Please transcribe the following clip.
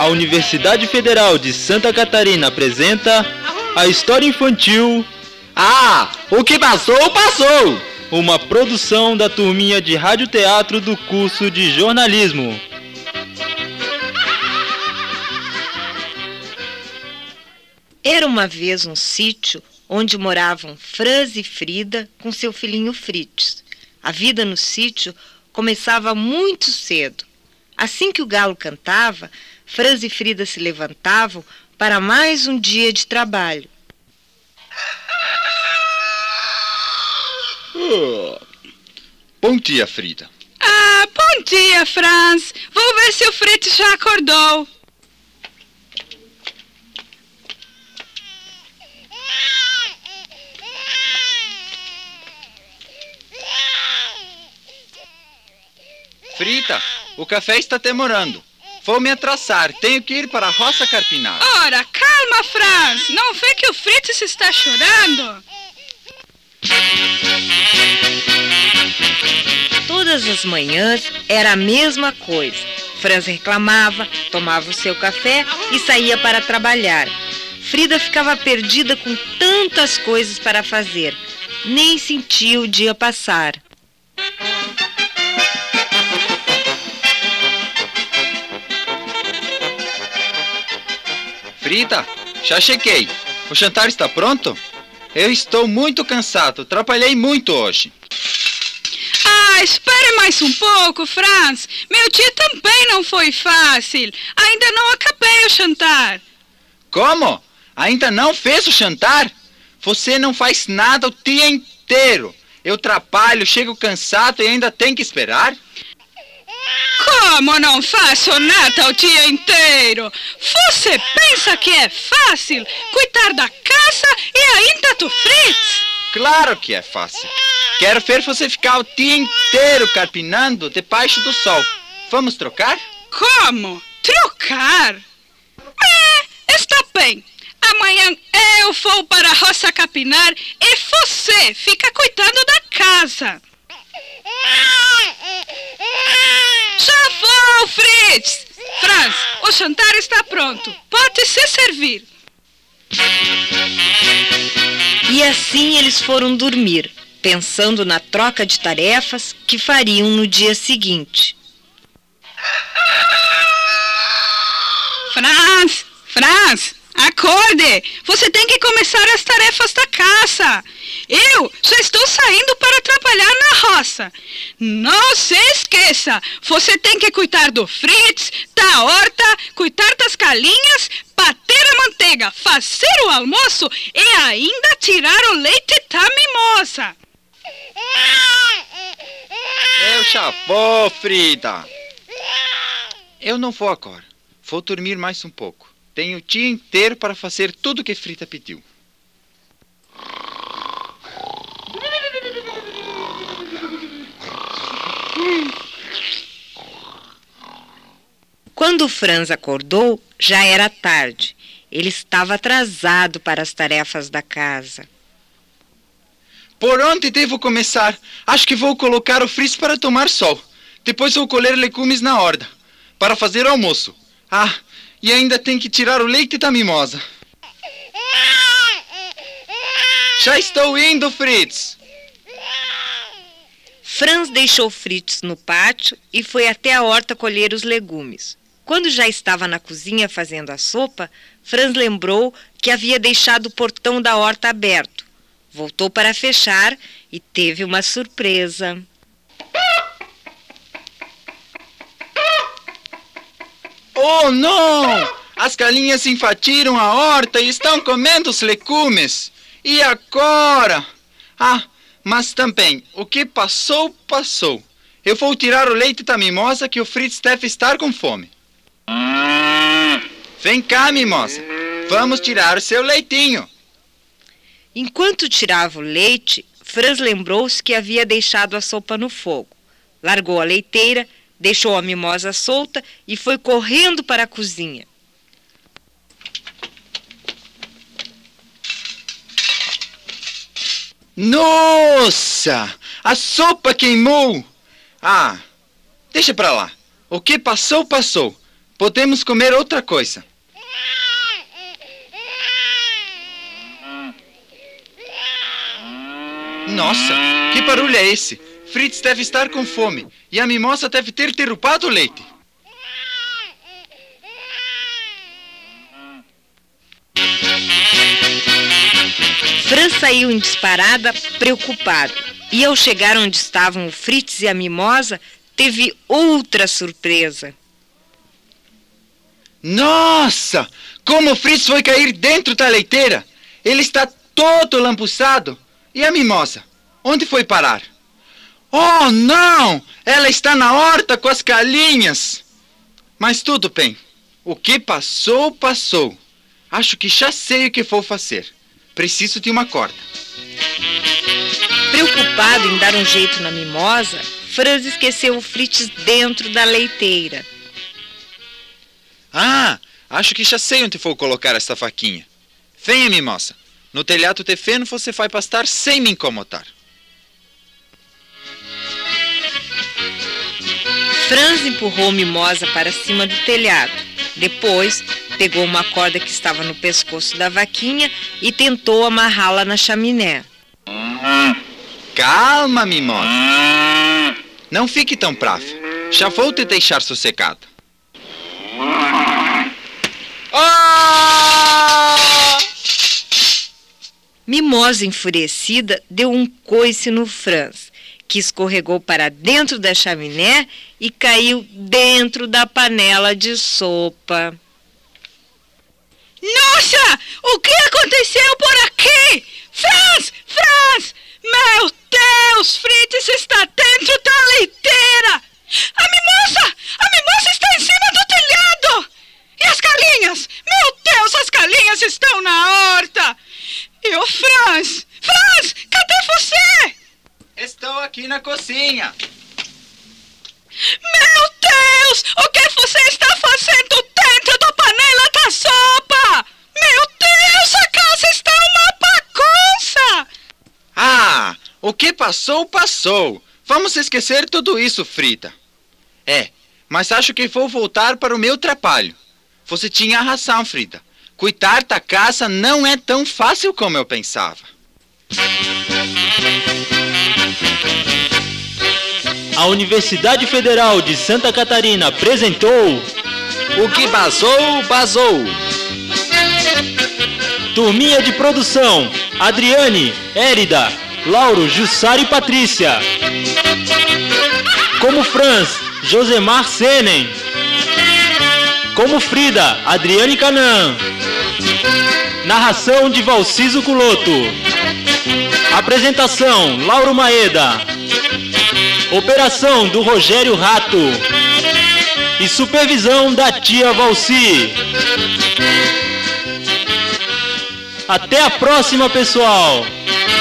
a Universidade Federal de Santa Catarina apresenta a história infantil O que passou, passou! Uma produção da turminha de radioteatro do curso de jornalismo. Era uma vez um sítio onde moravam Franz e Frida com seu filhinho Fritz. A vida no sítio começava muito cedo. Assim que o galo cantava, Franz e Frida se levantavam para mais um dia de trabalho. Bom dia, Frida. Bom dia, Franz. Vou ver se o Fritz já acordou. Frida, o café está demorando. Vou me atrasar, tenho que ir para a roça carpinar. Ora, calma, Franz. Não vê que o Fritz está chorando? Todas as manhãs era a mesma coisa. Franz reclamava, tomava o seu café e saía para trabalhar. Frida ficava perdida com tantas coisas para fazer. Nem sentia o dia passar. Frida, já cheguei. O jantar está pronto? Eu estou muito cansado, trabalhei muito hoje. Espere mais um pouco, Franz. Meu dia também não foi fácil. Ainda não acabei o jantar. Como? Ainda não fez o jantar? Você não faz nada o dia inteiro. Eu trabalho, chego cansado e ainda tenho que esperar? Como não faço nada o dia inteiro? Você pensa que é fácil cuidar da casa e ainda do Fritz? Claro que é fácil. Quero ver você ficar o dia inteiro carpinando debaixo do sol. Vamos trocar? Como? Trocar? Está bem. Amanhã eu vou para a roça capinar e você fica cuidando da casa. Já vou, Fritz! Franz, o jantar está pronto. Pode se servir. E assim eles foram dormir, pensando na troca de tarefas que fariam no dia seguinte. Franz, acorde! Você tem que começar as tarefas da casa. Eu já estou saindo para trabalhar na roça. Não se esqueça, você tem que cuidar do Fritz, da horta, cuidar das galinhas, bater a manteiga, fazer o almoço e ainda tirar o leite da mimosa. Eu já vou, Frida. Eu não vou agora. Vou dormir mais um pouco. Tenho o dia inteiro para fazer tudo o que Frida pediu. Quando Franz acordou, já era tarde. Ele estava atrasado para as tarefas da casa. Por onde devo começar? Acho que vou colocar o Fritz para tomar sol. Depois vou colher legumes na horta, para fazer o almoço. E ainda tem que tirar o leite da mimosa. Já estou indo, Fritz. Franz deixou Fritz no pátio e foi até a horta colher os legumes. Quando já estava na cozinha fazendo a sopa, Franz lembrou que havia deixado o portão da horta aberto. Voltou para fechar e teve uma surpresa. Oh, não! As galinhas invadiram a horta e estão comendo os legumes. E agora? Mas também, o que passou, passou. Eu vou tirar o leite da mimosa que o Fritz deve estar com fome. Vem cá, mimosa. Vamos tirar o seu leitinho. Enquanto tirava o leite, Franz lembrou-se que havia deixado a sopa no fogo. Largou a leiteira, deixou a mimosa solta e foi correndo para a cozinha. Nossa! A sopa queimou! Deixa pra lá. O que passou, passou. podemos comer outra coisa. Nossa, que barulho é esse? Fritz deve estar com fome e a mimosa deve ter derrubado o leite. Franz saiu em disparada, preocupado. E ao chegar onde estavam o Fritz e a mimosa, teve outra surpresa. Nossa! Como o Fritz foi cair dentro da leiteira! Ele está todo lambuçado. E a mimosa? Onde foi parar? Oh, não! Ela está na horta com as galinhas! Mas tudo bem. O que passou, passou. Acho que já sei o que vou fazer. Preciso de uma corda. Preocupado em dar um jeito na mimosa, Franz esqueceu o Fritz dentro da leiteira. Ah, acho que já sei onde vou colocar esta faquinha. Venha, mimosa. No telhado de feno você vai pastar sem me incomodar. Franz empurrou Mimosa para cima do telhado. Depois, pegou uma corda que estava no pescoço da vaquinha e tentou amarrá-la na chaminé. Calma, Mimosa. Não fique tão brava. Já vou te deixar sossegada. Ah! Mimosa, enfurecida, deu um coice no Franz, que escorregou para dentro da chaminé e caiu dentro da panela de sopa. Nossa! O que aconteceu por aqui? Franz! Franz! Meu Deus! Fritz está dentro da leiteira! A mimosa está em cima do telhado! E as galinhas? Meu Deus, as galinhas estão na horta! E o Franz? Franz, cadê você? Estou aqui na cozinha. Meu Deus! O que você está fazendo dentro da panela da sopa? Meu Deus, a casa está uma bagunça! Ah, o que passou, passou. Vamos esquecer tudo isso, Frida. Mas acho que vou voltar para o meu trabalho. Você tinha razão, Frida. Cuidar da casa não é tão fácil como eu pensava. A Universidade Federal de Santa Catarina apresentou O que basou, basou. Turminha de produção: Adriane, Érida, Lauro, Jussara e Patrícia. Como Franz, Josemar Senen. Como Frida, Adriane Canã. Narração de Valciso Culoto. Apresentação: Lauro Maeda. Operação do Rogério Rato. E supervisão da tia Valci. Até a próxima, pessoal!